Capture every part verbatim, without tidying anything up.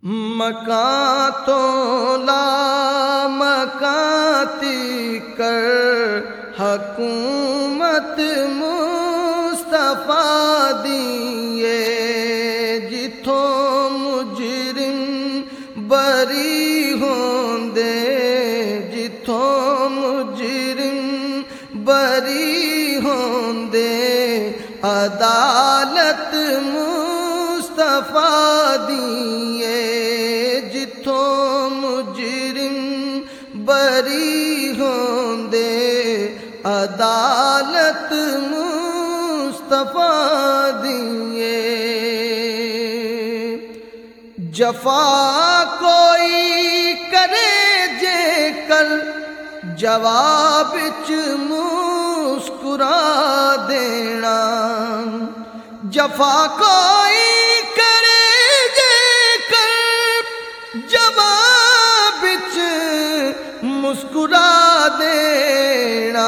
مکان تو لا مکاتی کر حکومت مصطفیٰ دیے جتھوں مجرم بری ہوندے جتھوں مجرم بری ہوندے عدالت مصطفیٰ دیے جتھوں مجرم بری ہوندے عدالت مصطفیٰ دیے جفا کوئی کرے جے کر جواب وچ مسکرا دینا جفا کوئی کرے جے کر جواب وچ مسکرا دینا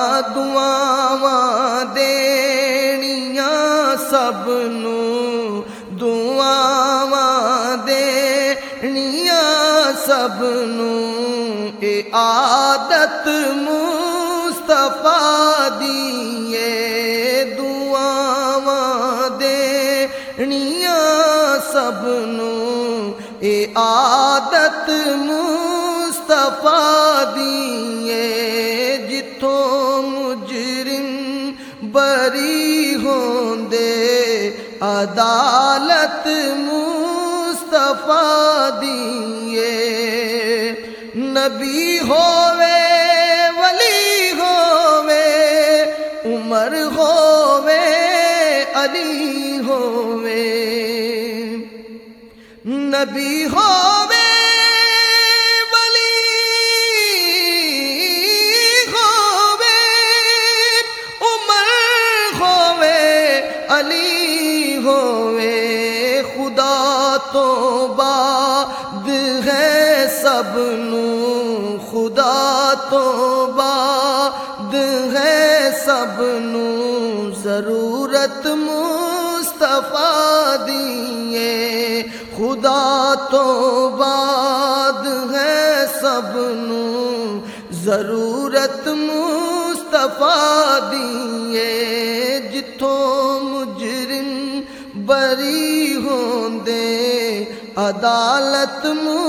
دعاواں دینیاں سب نوں دعاواں دینیاں سب نوں اے عادت مصطفیٰ دیے دعاواں دینیاں سب نوں اے عادت مصطفیٰ دیے جتھوں مجرم بری ہوندے عدالت مصطفیٰ دیے نبی ہووے ولی ہووے عمر ہووے علی ہووے نبی ہووے علی ہوئے خدا تو بعد ہے سب نوں خدا تو بعد ہے سب نوں ضرورت مصطفیٰ دیے خدا تو بعد ہے سب نوں ضرورت مصطفیٰ دیے جتھوں مجرم بری ہوندے عدالت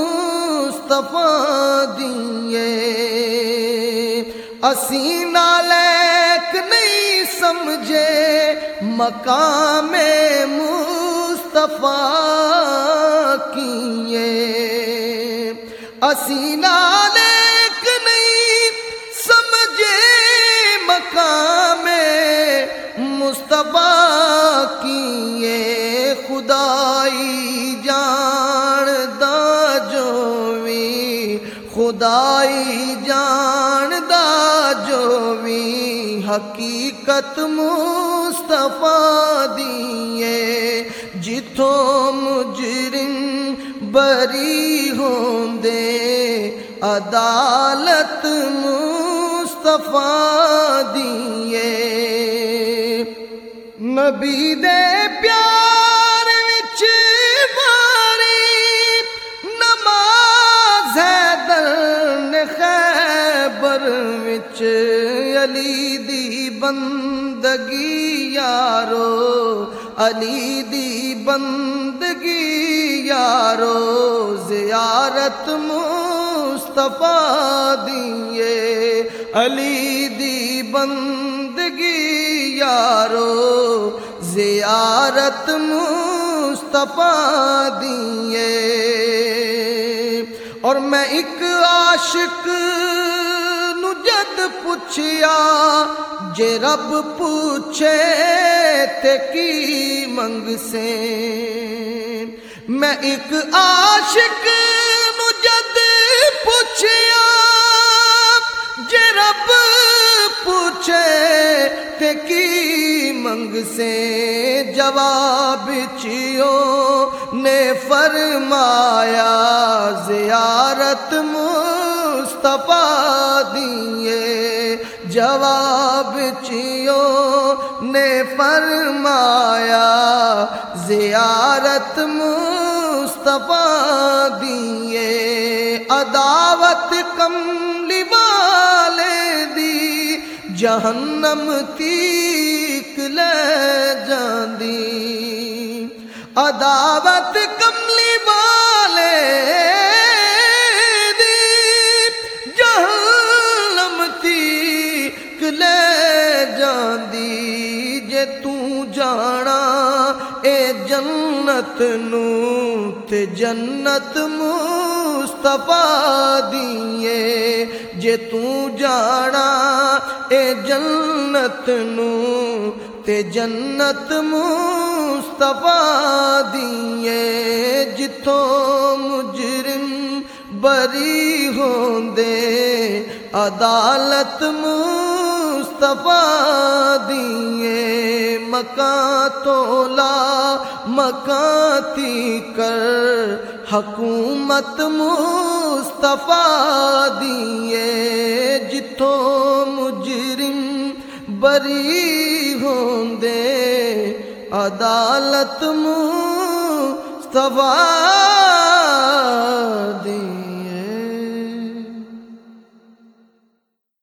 مصطفیٰ دیے اسی نالیک نہیں سمجھے مقام مصطفیٰ کیے اسی نالیک نہیں سمجھے مقام مصطفیٰ کیے خدائی جان دا جو وی خدائی جان دا جو وی حقیقت مصطفیٰ دیے جتھوں مجرم بری ہوندے عدالت مصطفیٰ دیے نبی دے پیار وچ ماری نماز حیدر خیبر وچ علی دی بندگی یارو علی دی بندگی یارو زیارت مصطفیٰ دیے علی دی بندگی یارو زیارت مصطفیٰ دیے اور میں ایک عاشق نو جد پوچھیا جے رب پوچھے تے کی منگ سے میں ایک عاشق نو جد پوچھیا جے رب پوچھے تے کی منگ سے جواب چیوں نے فرمایا زیارت مصطفیٰ دیے جواب چیوں نے فرمایا زیارت مصطفیٰ مصطفیٰ دیے عداوت کملی والے دی جہنم تیک لے جاندی عداوت کملی والے دی جہنم تیک لے جاندی جے تو جانا اے جنت نو تے جنت مصطفیٰ دیے جے تو جانا اے جنت نو تے جنت مصطفیٰ دیے جتوں مجرم بری ہوندے عدالت مصطفیٰ دیے مکان تولا مکان تی کر حکومت مصطفیٰ دیے جتوں مجرم بری ہوندے عدالت مصطفیٰ